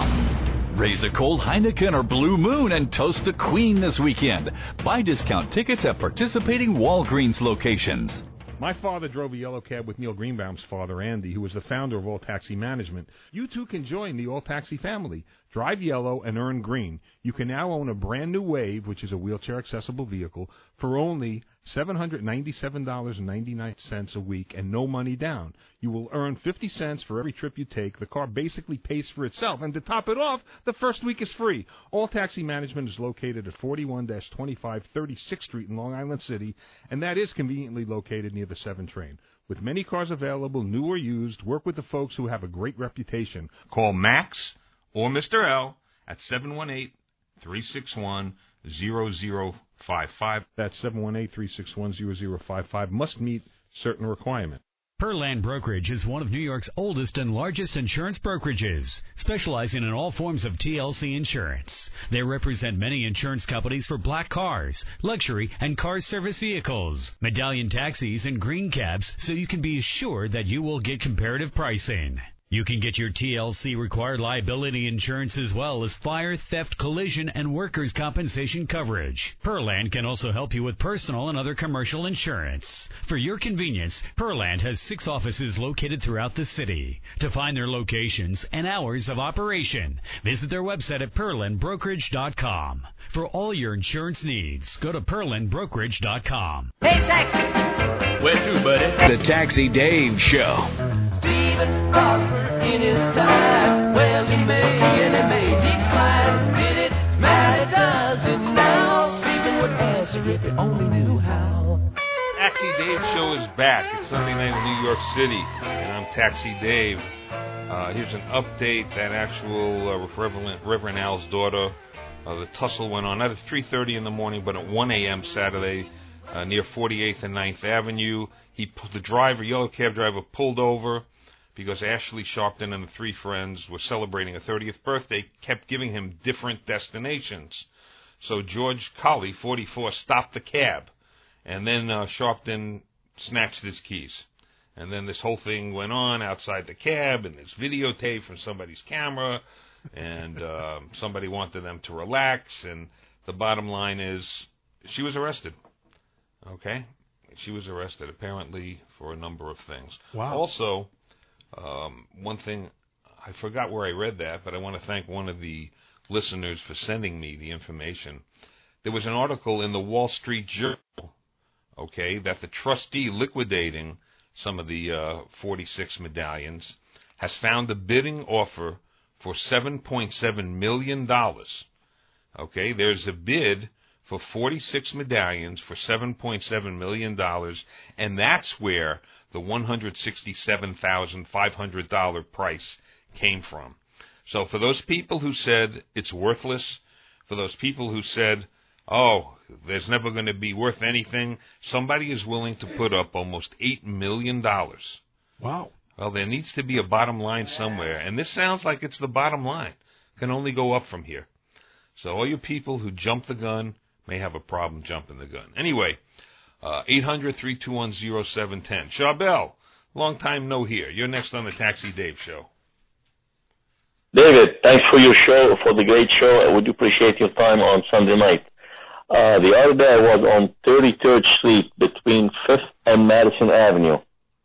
com. Raise a cold Heineken or Blue Moon and toast the Queen this weekend. Buy discount tickets at participating Walgreens locations. My father drove a yellow cab with Neil Greenbaum's father, Andy, who was the founder of All Taxi Management. You too can join the All Taxi family. Drive yellow and earn green. You can now own a brand new Wave, which is a wheelchair-accessible vehicle, for only seven hundred ninety-seven dollars and ninety-nine cents a week and no money down. You will earn fifty cents for every trip you take. The car basically pays for itself. And to top it off, the first week is free. All Taxi Management is located at forty-one twenty-five thirty-sixth Street in Long Island City, and that is conveniently located near the seven train. With many cars available, new or used, work with the folks who have a great reputation. Call Max or Mister L at seven one eight, three six one, zero zero five five. That's seven one eight, three six one, zero zero five five. Must meet certain requirements. Perland Brokerage is one of New York's oldest and largest insurance brokerages, specializing in all forms of T L C insurance. They represent many insurance companies for black cars, luxury, and car service vehicles, medallion taxis, and green cabs, so you can be assured that you will get comparative pricing. You can get your T L C required liability insurance as well as fire, theft, collision, and workers' compensation coverage. Perland can also help you with personal and other commercial insurance. For your convenience, Perland has six offices located throughout the city. To find their locations and hours of operation, visit their website at perland brokerage dot com. For all your insurance needs, go to perland brokerage dot com. Hey, taxi! Where to, buddy? The Taxi Dave Show. Stephen Crawford in his time. Well, he may and he may decline. Did it matter? Does it now? Stephen would answer if he only knew how. Taxi Dave Show is back. It's Sunday night in New York City, and I'm Taxi Dave. Uh, here's an update. That actual uh, Reverend, Reverend Al's daughter, uh, the tussle went on not at three thirty in the morning, but at one a.m. Saturday uh, near forty-eighth and ninth Avenue. He, the driver, yellow cab driver, pulled over because Ashley Sharpton and the three friends were celebrating a thirtieth birthday, kept giving him different destinations. So George Colley, forty-four, stopped the cab, and then uh, Sharpton snatched his keys. And then this whole thing went on outside the cab, and there's videotape from somebody's camera, and uh, somebody wanted them to relax, and the bottom line is she was arrested. Okay? She was arrested, apparently, for a number of things. Wow. Also, um, one thing, I forgot where I read that, but I want to thank one of the listeners for sending me the information. There was an article in the Wall Street Journal, okay, that the trustee liquidating some of the uh, forty-six medallions has found a bidding offer for seven point seven million dollars. Okay, there's a bid for forty-six medallions for seven point seven million dollars, and that's where the one hundred sixty-seven thousand five hundred dollars price came from. So for those people who said it's worthless, for those people who said, oh, there's never going to be worth anything, somebody is willing to put up almost eight million dollars. Wow. Well, there needs to be a bottom line somewhere, and this sounds like it's the bottom line. Can only go up from here. So all you people who jump the gun may have a problem jumping the gun. Anyway, Uh, eight hundred, three two one, oh seven one oh. Charbel, long time no hear. You're next on the Taxi Dave Show. David, thanks for your show, for the great show. I would appreciate your time on Sunday night. Uh, the other day I was on thirty-third Street between fifth and Madison Avenue.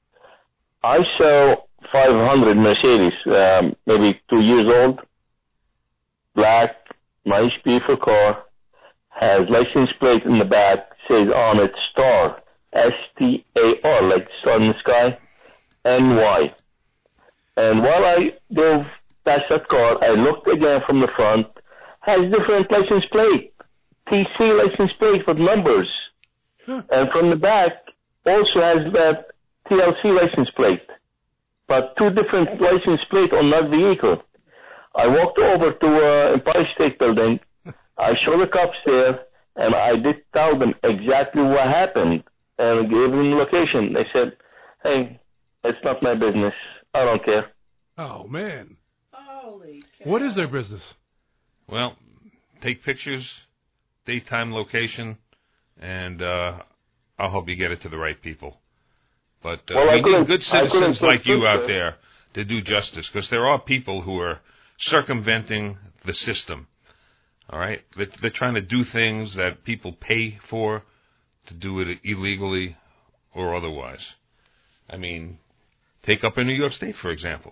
I saw five hundred Mercedes, um, maybe two years old, black, nice, beautiful car, has license plate in the back, says on it Star, S T A R, like star in the sky, N Y. And while I drove past that car, I looked again from the front, has different license plate, T C license plate with numbers. Huh. And from the back, also has that T L C license plate, but two different license plate on that vehicle. I walked over to uh, Empire State Building. I showed the cops there, and I did tell them exactly what happened, and gave them the location. They said, "Hey, it's not my business. I don't care." Oh man! Holy cow. What is their business? Well, take pictures, daytime location, and uh, I'll help you get it to the right people. But uh, well, we need good I citizens like you there. out there to do justice, because there are people who are circumventing the system. All right, they're, they're trying to do things that people pay for to do it illegally or otherwise. I mean, take up in New York State, for example.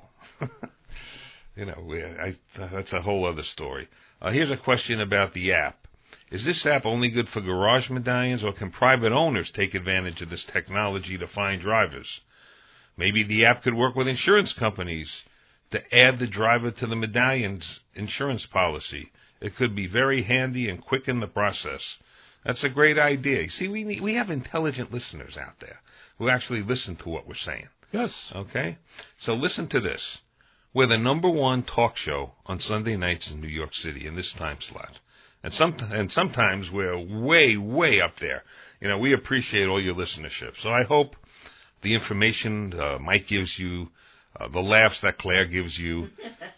you know, we, I, that's a whole other story. Uh, here's a question about the app. Is this app only good for garage medallions, or can private owners take advantage of this technology to find drivers? Maybe the app could work with insurance companies to add the driver to the medallion's insurance policy. It could be very handy and quick in the process. That's a great idea. See, we need, we have intelligent listeners out there who actually listen to what we're saying. Yes. Okay? So listen to this. We're the number one talk show on Sunday nights in New York City in this time slot. And, some, and sometimes we're way, way up there. You know, we appreciate all your listenership. So I hope the information uh, Mike gives you, uh, the laughs that Claire gives you,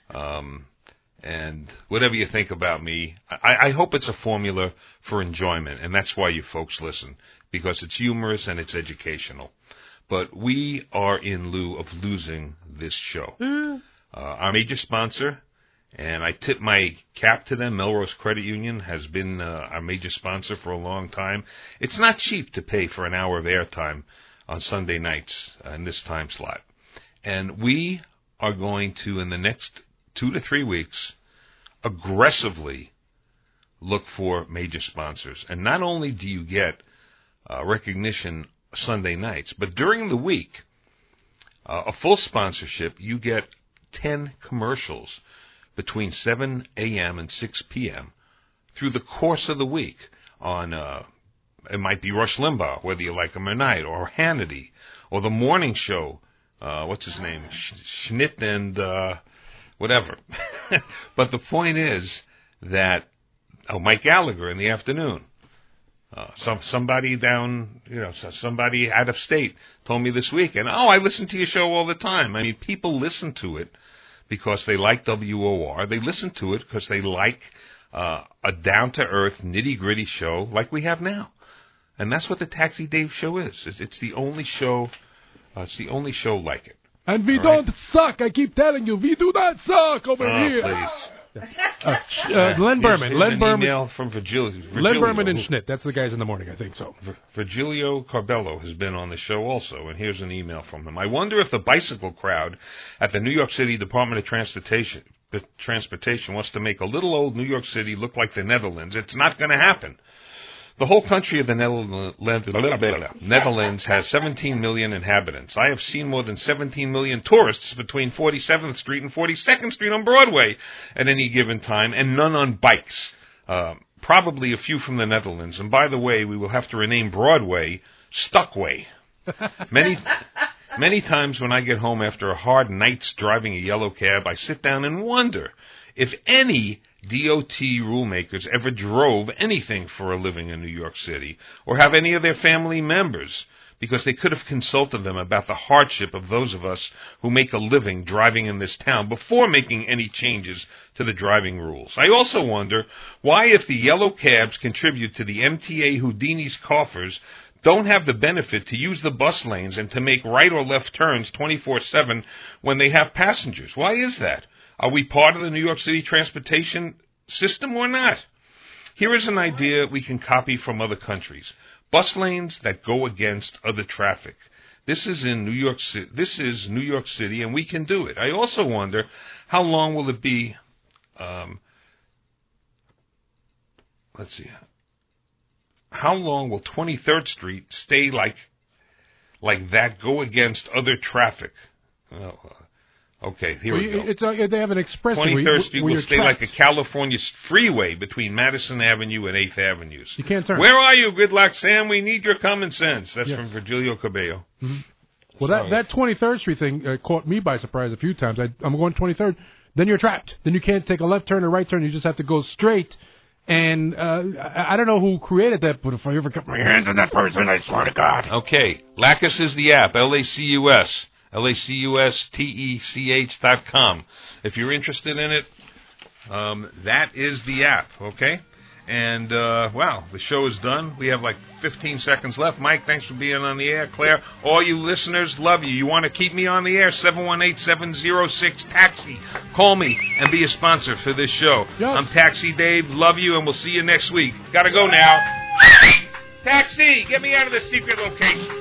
um, and whatever you think about me, I, I hope it's a formula for enjoyment, and that's why you folks listen, because it's humorous and it's educational. But we are in lieu of losing this show. Uh, our major sponsor, and I tip my cap to them, Melrose Credit Union has been uh, our major sponsor for a long time. It's not cheap to pay for an hour of airtime on Sunday nights uh, in this time slot. And we are going to, in the next two to three weeks, aggressively look for major sponsors. And not only do you get uh, recognition Sunday nights, but during the week, uh, a full sponsorship, you get ten commercials between seven a.m. and six p.m. through the course of the week on, uh, it might be Rush Limbaugh, whether you like him or not, or Hannity, or the morning show, uh, what's his name, Schnitt and uh, whatever. But the point is that, oh, Mike Gallagher in the afternoon. Uh, some somebody down, you know, somebody out of state told me this weekend, oh, I listen to your show all the time. I mean, people listen to it because they like W O R. They listen to it because they like uh, a down-to-earth, nitty-gritty show like we have now. And that's what the Taxi Dave Show is. It's, it's the only show. Uh, it's the only show like it. And we all don't right? suck. I keep telling you, we do not suck over oh, here. Please. Uh, uh, Len Berman. Here's, here's Len an Berman. email from Virgilio. Virgilio Len Berman and Schnitt. That's the guys in the morning, I think so. Virgilio Carbello has been on the show also, and here's an email from him. I wonder if the bicycle crowd at the New York City Department of Transportation, Transportation wants to make a little old New York City look like the Netherlands. It's not going to happen. The whole country of the Netherlands has seventeen million inhabitants. I have seen more than seventeen million tourists between forty-seventh Street and forty-second Street on Broadway at any given time, and none on bikes. Uh, probably a few from the Netherlands. And by the way, we will have to rename Broadway Stuckway. Many, many times when I get home after a hard night's driving a yellow cab, I sit down and wonder if any D O T rule makers ever drove anything for a living in New York City, or have any of their family members, because they could have consulted them about the hardship of those of us who make a living driving in this town before making any changes to the driving rules. I also wonder why, if the yellow cabs contribute to the M T A Houdini's coffers, don't have the benefit to use the bus lanes and to make right or left turns twenty-four seven when they have passengers. Why is that? Are we part of the New York City transportation system or not? Here is an idea we can copy from other countries. Bus lanes that go against other traffic. This is in New York City. This is New York City, and we can do it. I also wonder how long will it be. Um, let's see. How long will twenty-third Street stay like like that? Go against other traffic. Oh, uh, okay, here well, we go. It's a, they have an expressway. twenty-third Street where will stay trapped. like a California freeway between Madison Avenue and eighth Avenues. You can't turn. Where are you? Good luck, Sam. We need your common sense. That's Yes. from Virgilio Cabello. Mm-hmm. Well, that, Oh. that twenty-third Street thing uh, caught me by surprise a few times. I, I'm going twenty-third. Then you're trapped. Then you can't take a left turn or right turn. You just have to go straight. And uh, I, I don't know who created that, but if I ever got my hands on that person, I swear to God. Okay. Lacus is the app. L A C U S. L A C U S T E C H dot com. If you're interested in it, um, that is the app, okay? And, uh, wow, the show is done. We have like fifteen seconds left. Mike, thanks for being on the air. Claire, all you listeners, love you. You want to keep me on the air? seven one eight, seven zero six, TAXI. Call me and be a sponsor for this show. Yes. I'm Taxi Dave. Love you, and we'll see you next week. Gotta go now. Taxi, get me out of the secret location.